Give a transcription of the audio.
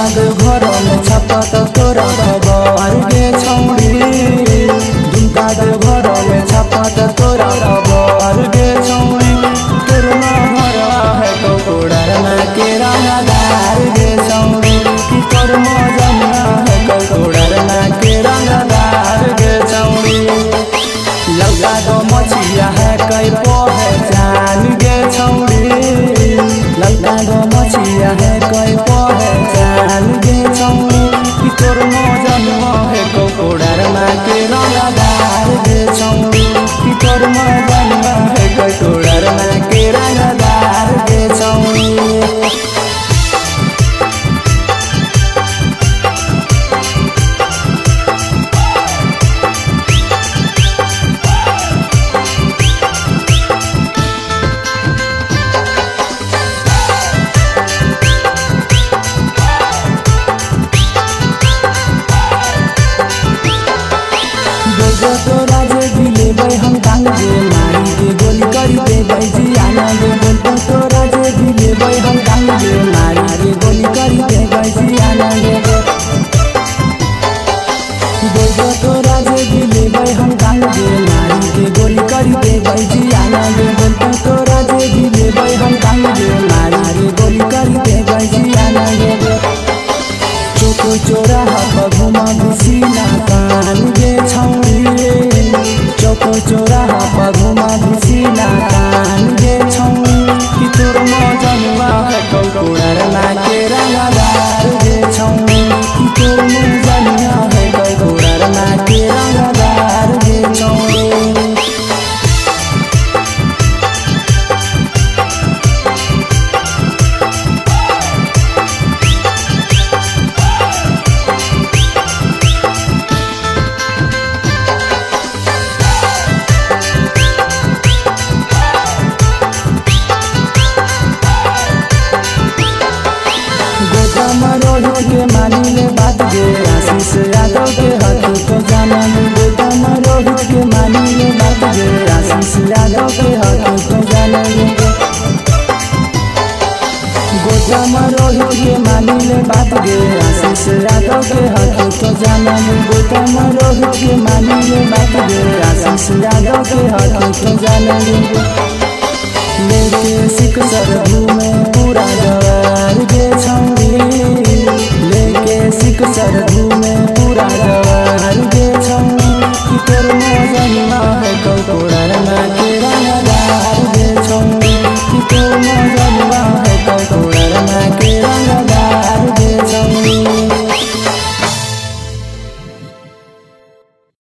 दे घर में छापा तो तोरा खबर गे छौड़ी दुमका दे घर में छापा तो तोरा खबर गे छौड़ी तोर घर है ककोड़र में केरा दार गे छौड़ी कि तोर मजना है ककोड़र में केरा दार गे छौड़ी लौका दो मछिया है कई पहचान गे छौड़ी लौका दो मछिया है कई पहचान गे छौड़ी कि तोर मजना है ककोड़र में केरा दार गे छौड़ी कि तोर मजना है ककोड़र में केरा दार गे छौड़ी। तोरा जे दिले भाई हम टांग दे मारी के गोली कर दे भाई जी आना दे बोल तोरा जे दिले भाई हम टांग दे मारी के गोली कर दे भाई जी आना दे बोल तोरा जे दिले भाई हम टांग दे मारी के गोली कर दे भाई जी आना दे बोल तोरा जे दिले भाई हम टांग दे मारी के गोली कर दे भाई जी आना दे चोको चोरा पर घुमा सीना कान गे छौड़ी चोको चोरा पर घुमा सीना कान गे छौड़ी कि तोर मजनुआ है ककोड़र में केरा दार गे छौड़ी कि तोर मजनुआ है ककोड़र में केरा दार गे छौड़ी। रोहित के मानी ले बात गे आशीष यादव के हाथ तो जाना गोदाम रोहित के मानी ले बात गे आशीष यादव के हाथ तो जाना गोदाम रोहित के मानी ले बात गे आशीष यादव के हाथ तो जाना गोदाम रोहित के मानी ले बात गे आशीष यादव के हाथ तो जाना लेके सिख सर घूमे पूरा जवार गे छौड़ी लेके सिख सर घूमे पूरा जवार गे छौड़ी कि तोर मजनुआ है ककोड़र